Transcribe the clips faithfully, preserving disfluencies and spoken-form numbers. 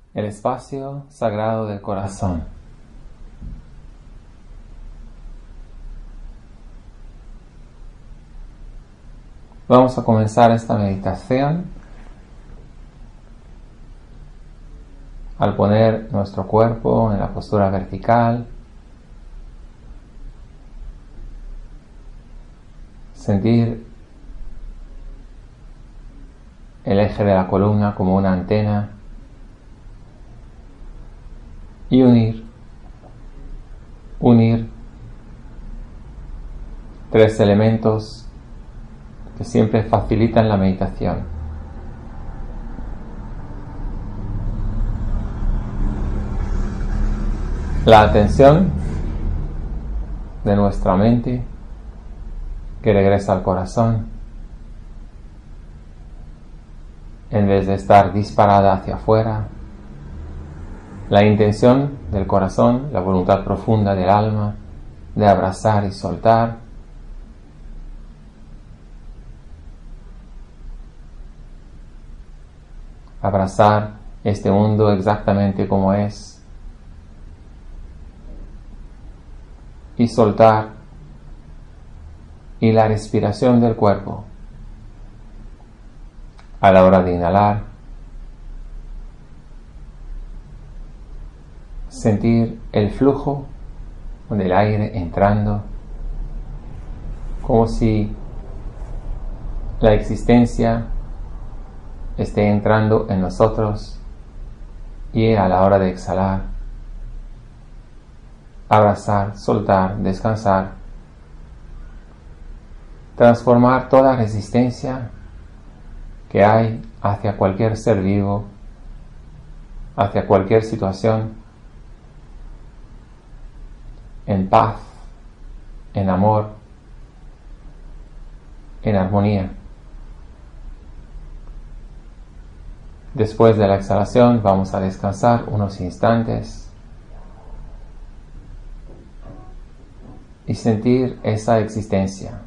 el espacio sagrado del corazón. Vamos a comenzar esta meditación al poner nuestro cuerpo en la postura vertical, sentir el eje de la columna como una antena y unir, unir tres elementos que siempre facilitan la meditación. La atención de nuestra mente que regresa al corazón en vez de estar disparada hacia afuera. La intención del corazón, la voluntad profunda del alma de abrazar y soltar. Abrazar este mundo exactamente como es y soltar, y la respiración del cuerpo a la hora de inhalar, sentir el flujo del aire entrando, como si la existencia esté entrando en nosotros, y a la hora de exhalar, abrazar, soltar, descansar, transformar toda resistencia que hay hacia cualquier ser vivo, hacia cualquier situación, en paz, en amor, en armonía. Después de la exhalación vamos a descansar unos instantes y sentir esa existencia.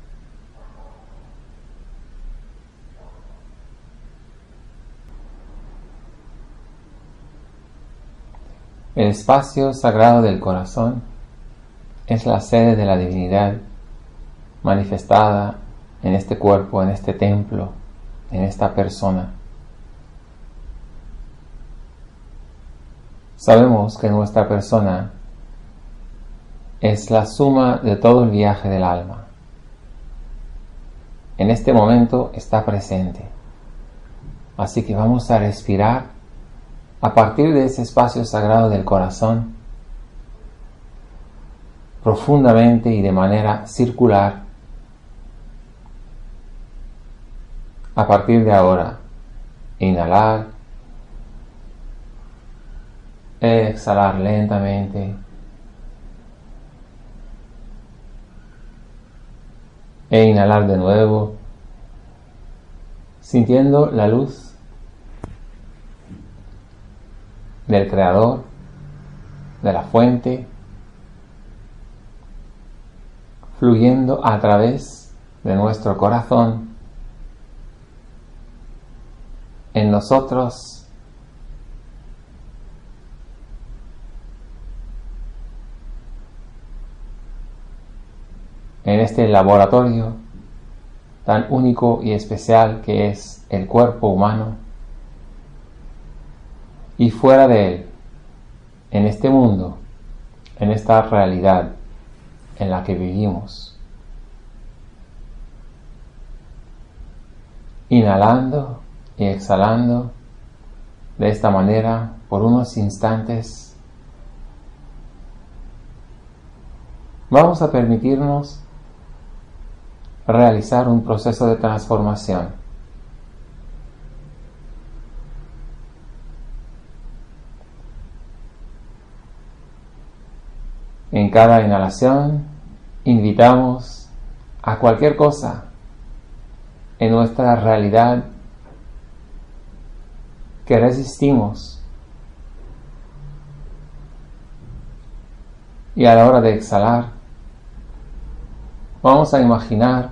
El espacio sagrado del corazón es la sede de la divinidad manifestada en este cuerpo, en este templo, en esta persona. Sabemos que nuestra persona es la suma de todo el viaje del alma. En este momento está presente. Así que vamos a respirar a partir de ese espacio sagrado del corazón, profundamente y de manera circular. A partir de ahora, inhalar, exhalar lentamente, e inhalar de nuevo, sintiendo la luz del Creador, de la fuente, fluyendo a través de nuestro corazón, en nosotros, en este laboratorio tan único y especial que es el cuerpo humano, y fuera de él, en este mundo, en esta realidad en la que vivimos. Inhalando y exhalando de esta manera por unos instantes, vamos a permitirnos realizar un proceso de transformación. En cada inhalación invitamos a cualquier cosa en nuestra realidad que resistimos, y a la hora de exhalar vamos a imaginar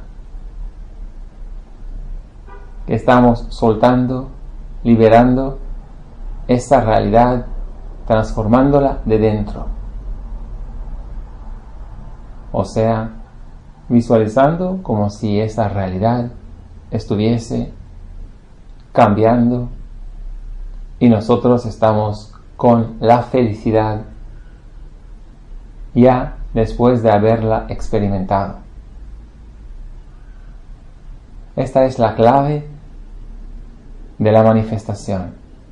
que estamos soltando, liberando esta realidad transformándola de dentro. O sea, visualizando como si esa realidad estuviese cambiando y nosotros estamos con la felicidad ya después de haberla experimentado. Esta es la clave de la manifestación.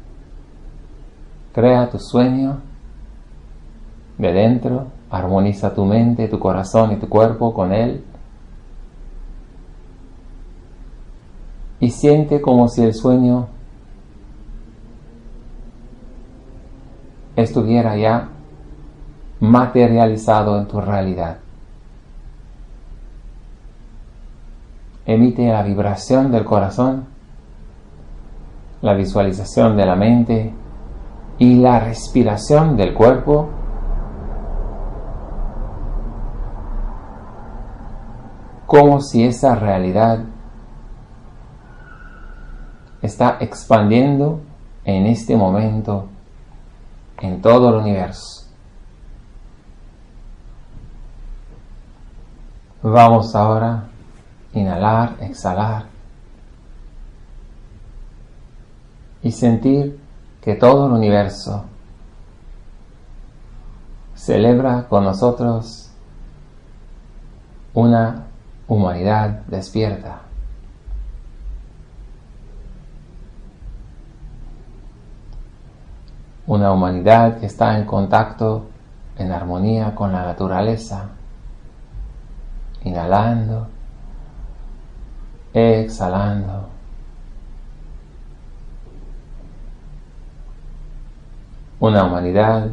Crea tu sueño de dentro, armoniza tu mente, tu corazón y tu cuerpo con él y siente como si el sueño estuviera ya materializado en tu realidad. Emite la vibración del corazón, la visualización de la mente y la respiración del cuerpo como si esa realidad está expandiendo en este momento en todo el universo. Vamos ahora a inhalar, exhalar y sentir que todo el universo celebra con nosotros una humanidad despierta. Una humanidad que está en contacto, en armonía con la naturaleza. Inhalando, exhalando. Una humanidad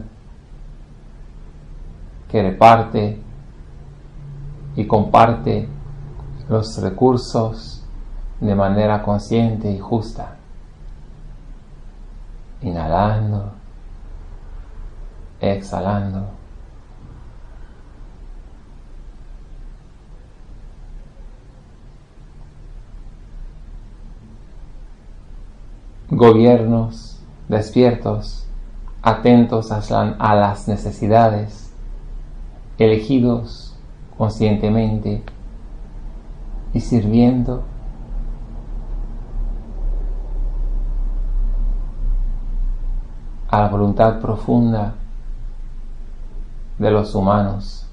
que reparte y comparte los recursos de manera consciente y justa. Inhalando, exhalando. Gobiernos despiertos, atentos a las necesidades, elegidos conscientemente y sirviendo a la voluntad profunda de los humanos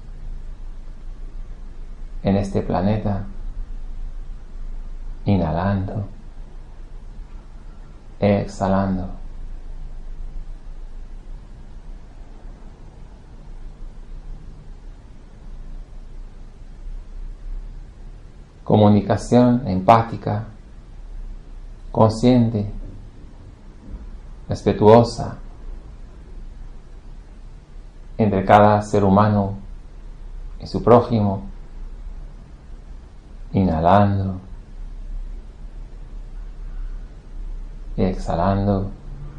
en este planeta. Inhalando, exhalando. Comunicación empática, consciente, respetuosa entre cada ser humano y su prójimo. Inhalando y exhalando.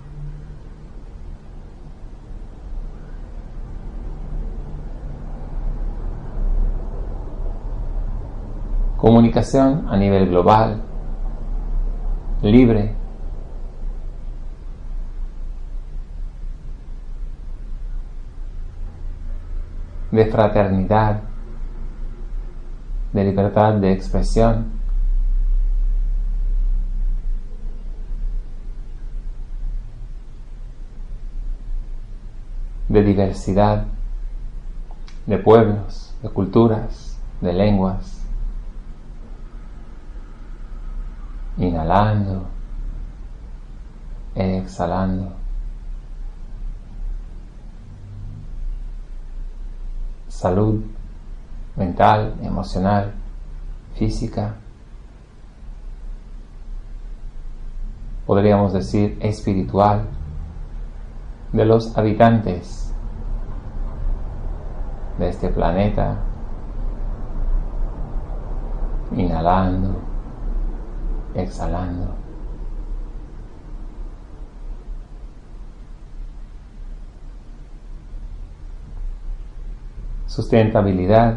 Comunicación a nivel global, libre, de fraternidad, de libertad de expresión, de diversidad, de pueblos, de culturas, de lenguas. Inhalando, exhalando. Salud mental, emocional, física. Podríamos decir espiritual de los habitantes de este planeta. Inhalando, exhalando. Sustentabilidad,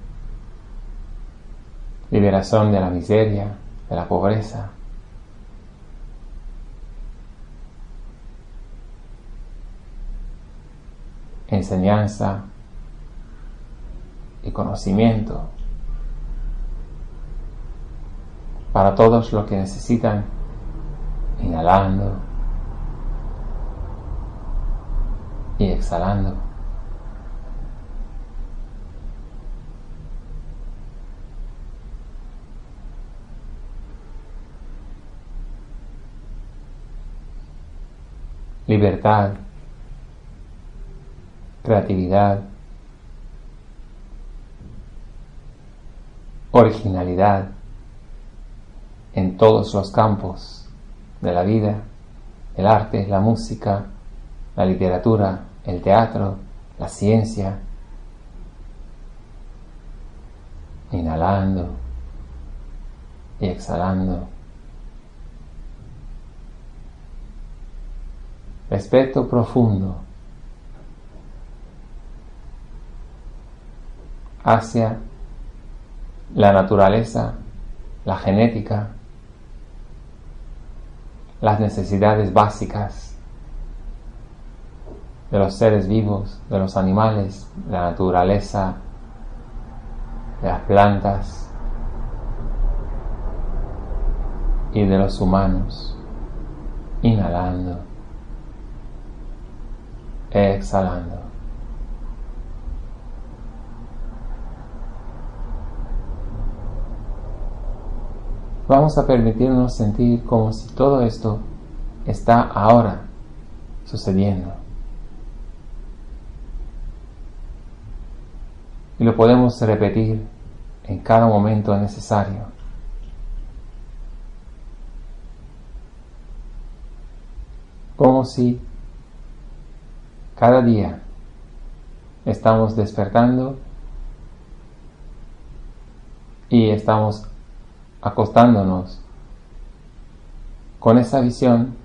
liberación de la miseria, de la pobreza, enseñanza y conocimiento para todos los que necesitan, inhalando y exhalando. Libertad, creatividad, originalidad en todos los campos de la vida, el arte, la música, la literatura, el teatro, la ciencia. Inhalando y exhalando. Respeto profundo hacia la naturaleza, la genética, las necesidades básicas de los seres vivos, de los animales, de la naturaleza, de las plantas y de los humanos. Inhalando, exhalando. Vamos a permitirnos sentir como si todo esto está ahora sucediendo. Y lo podemos repetir en cada momento necesario. Como si cada día estamos despertando y estamos acostándonos con esa visión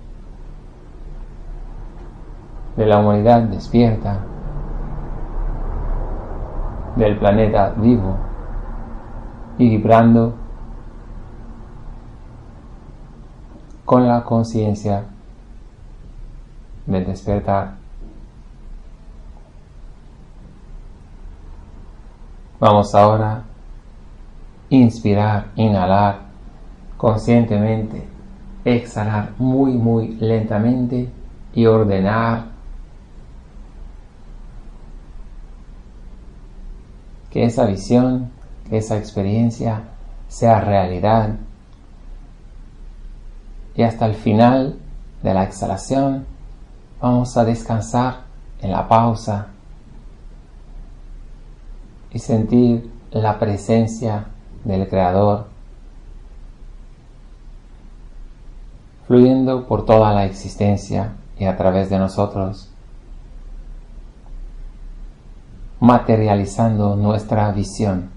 de la humanidad despierta, del planeta vivo y vibrando con la conciencia del despertar. Vamos ahora a inspirar, inhalar conscientemente, exhalar muy muy lentamente y ordenar que esa visión, que esa experiencia sea realidad. Y hasta el final de la exhalación vamos a descansar en la pausa y sentir la presencia del Creador fluyendo por toda la existencia y a través de nosotros, materializando nuestra visión.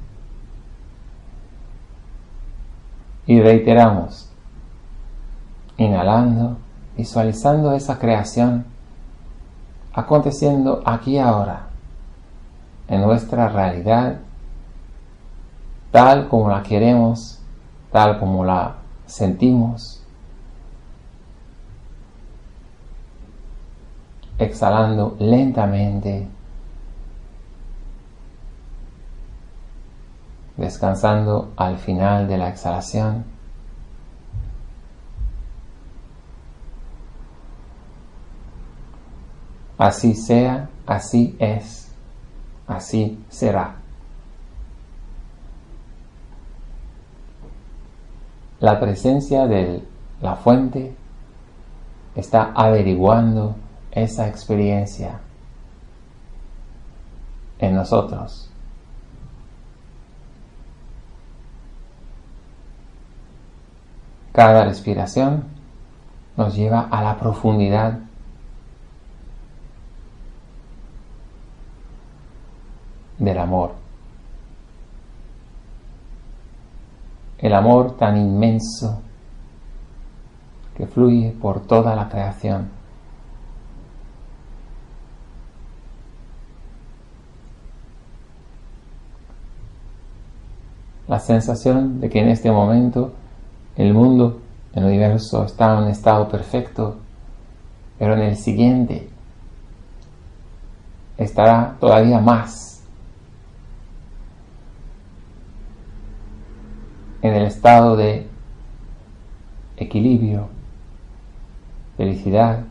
Y reiteramos, inhalando, visualizando esa creación aconteciendo aquí ahora, en nuestra realidad, tal como la queremos, tal como la sentimos. Exhalando lentamente, descansando al final de la exhalación. Así sea, así es, así será. La presencia de la fuente está averiguando esa experiencia en nosotros. Cada respiración nos lleva a la profundidad del amor. El amor tan inmenso que fluye por toda la creación. La sensación de que en este momento el mundo, el universo está en un estado perfecto, pero en el siguiente estará todavía más en el estado de equilibrio, felicidad,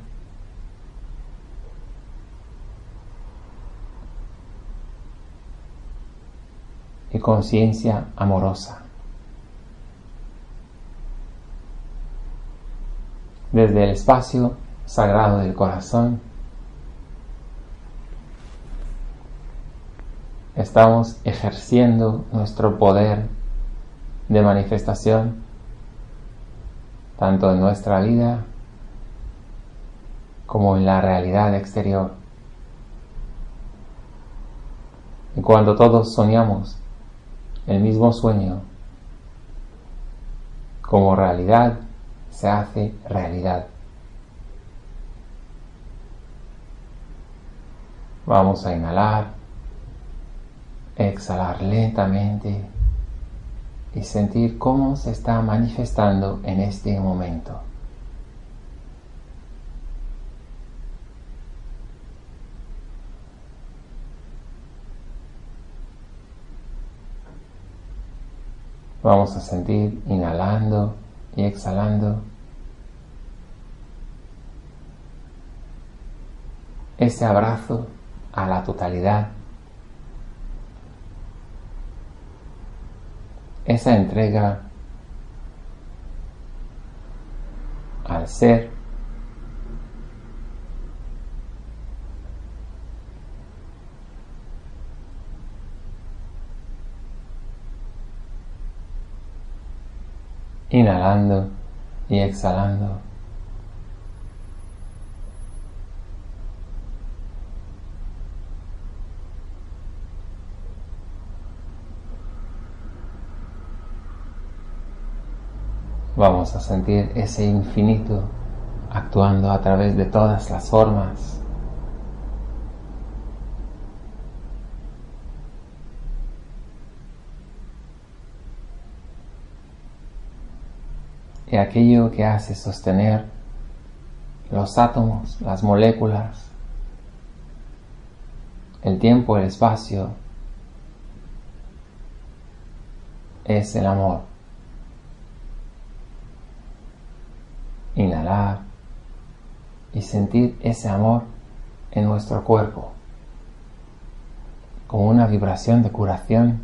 y conciencia amorosa. Desde el espacio sagrado del corazón, estamos ejerciendo nuestro poder de manifestación, tanto en nuestra vida como en la realidad exterior. Y cuando todos soñamos el mismo sueño, como realidad se hace realidad. Vamos a inhalar, exhalar lentamente y sentir cómo se está manifestando en este momento. Vamos a sentir inhalando y exhalando ese abrazo a la totalidad, esa entrega al ser, inhalando y exhalando. Vamos a sentir ese infinito actuando a través de todas las formas. Y aquello que hace sostener los átomos, las moléculas, el tiempo, el espacio, es el amor. Inhalar y sentir ese amor en nuestro cuerpo, como una vibración de curación,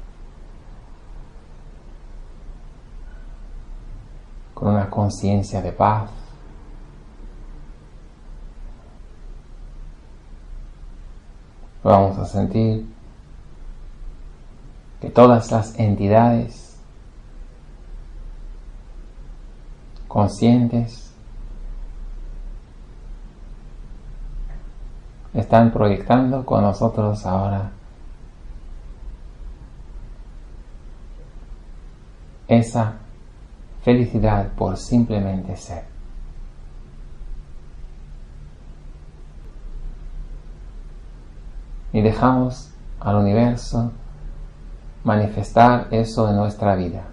con una conciencia de paz. Vamos a sentir que todas las entidades conscientes están proyectando con nosotros ahora esa felicidad por simplemente ser. Y dejamos al universo manifestar eso en nuestra vida.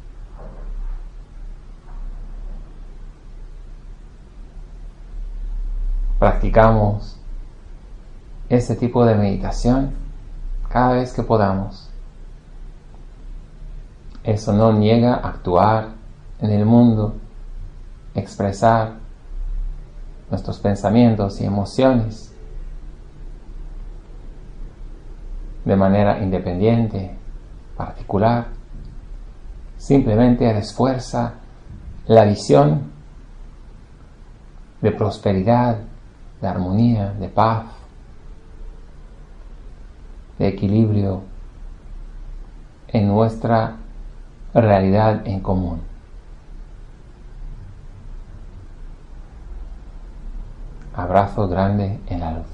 Practicamos ese tipo de meditación cada vez que podamos. Eso no niega actuar en el mundo, expresar nuestros pensamientos y emociones de manera independiente, particular. Simplemente refuerza la visión de prosperidad, de armonía, de paz, de equilibrio en nuestra realidad en común. Abrazo grande en la luz.